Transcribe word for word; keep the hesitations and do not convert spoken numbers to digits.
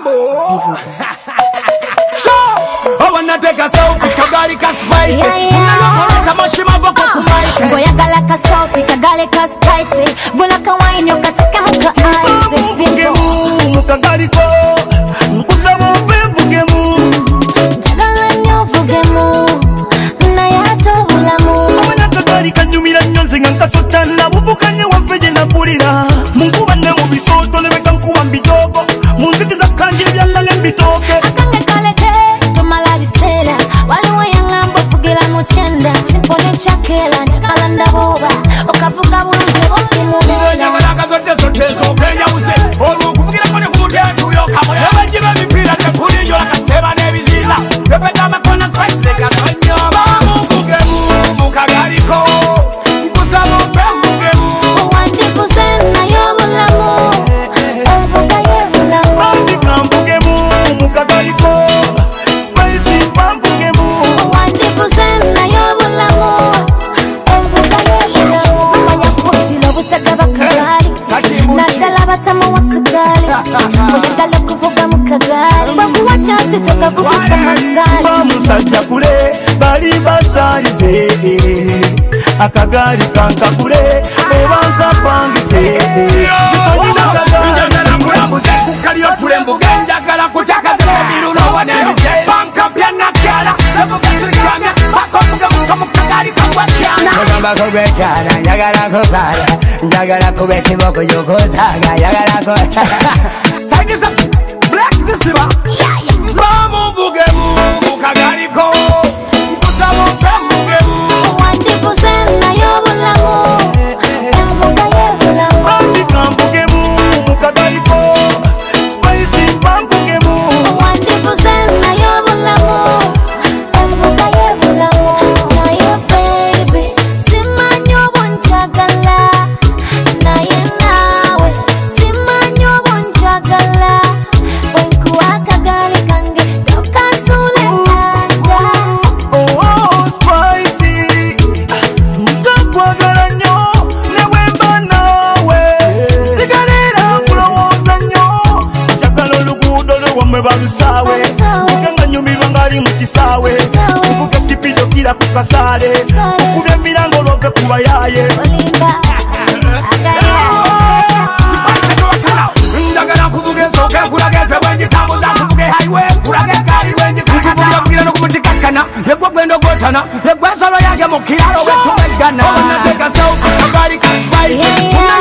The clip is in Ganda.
Bambo. I wanna take a selfie, kagali ka spicy. Unayopoleta mashima voko kumaike. Boya gala ka selfie, kagali ka spicy. Bula ka wine yo katika muka ice. Mvuge mu, mukagali ko. Nkusaba mvuge mu. Jagala nyo vuge mu. Na yato bulamu. Awanya kagali kanyumira nyonzi ngankasota na buvukanye wafeje na bulira. Munkuba ne mu bisoto nebeka nkuba mbidogo. Munzikiza kanjira byangale mbitoke. Akange kaleke. Bisela waliwo yangambo vugira mu chenda simpone chakela njagala ndaboba okavuga bulungi okimume nyagala kazote zote zo kenya uze olwo kuvugira kone kumudendu yo kamoya abajiba mipira te kuri yo lakaseba nebiziza tepeta makona spice leka kanyo bamuvuge mu mukagariko kusabo pemugemu wandi kuzena yo bulamu ovuga ye bulamu bandi kamvuge mu mukagariko Batama wasugali Mugala kuvuga mukagali Wakuwa chansi toka vugisa masali Bamusajja kule bali basalize Akagali kankakule Obanka pangize Zikonyisha kagali Njagala kulambuze kukali otulembu Njagala kuchaka zile biru no wanemize Banka piana kiala Levuga zilikamya Bako muga muka mukagali kwa kiana Kugamba kubekana Njagala kubala Njagala kubeki moko yukuzaga Njagala kubala Sagiza Black Zisiba Bamu vugemu Mukagariko Kusabo pemugemu Wandi kuzena yo bulamu Evuga ye bulamu Basi kambugemu Mukagariko Spicy bambugemu Wandi kuzena yo bulamu Evuga ye bulamu Na yo baby Simanyo bonjagala Na ye nawe Simanyo bonjagala Wenkuwa kagali kange Toka sule anga Oh oh spicy Mukakwagala nyo Newemba nawe Sigalera kulowoza nyo Chakala oluguudo lwewamwe balusawe Muganga nyumirwa ngali mu kisaawe Muvuge sipido kira ku kasale Mukube emirango lwove kuba yaye Olimba Njagala kuvuge soke kulageze wenji tambuza kuvuge highway kulage kali wenji kuvuge bwira no kumutikakana yegwa gwendo gotana yegwa salo yange mu kiralo wetu megana wanateka sauti kabali ka spice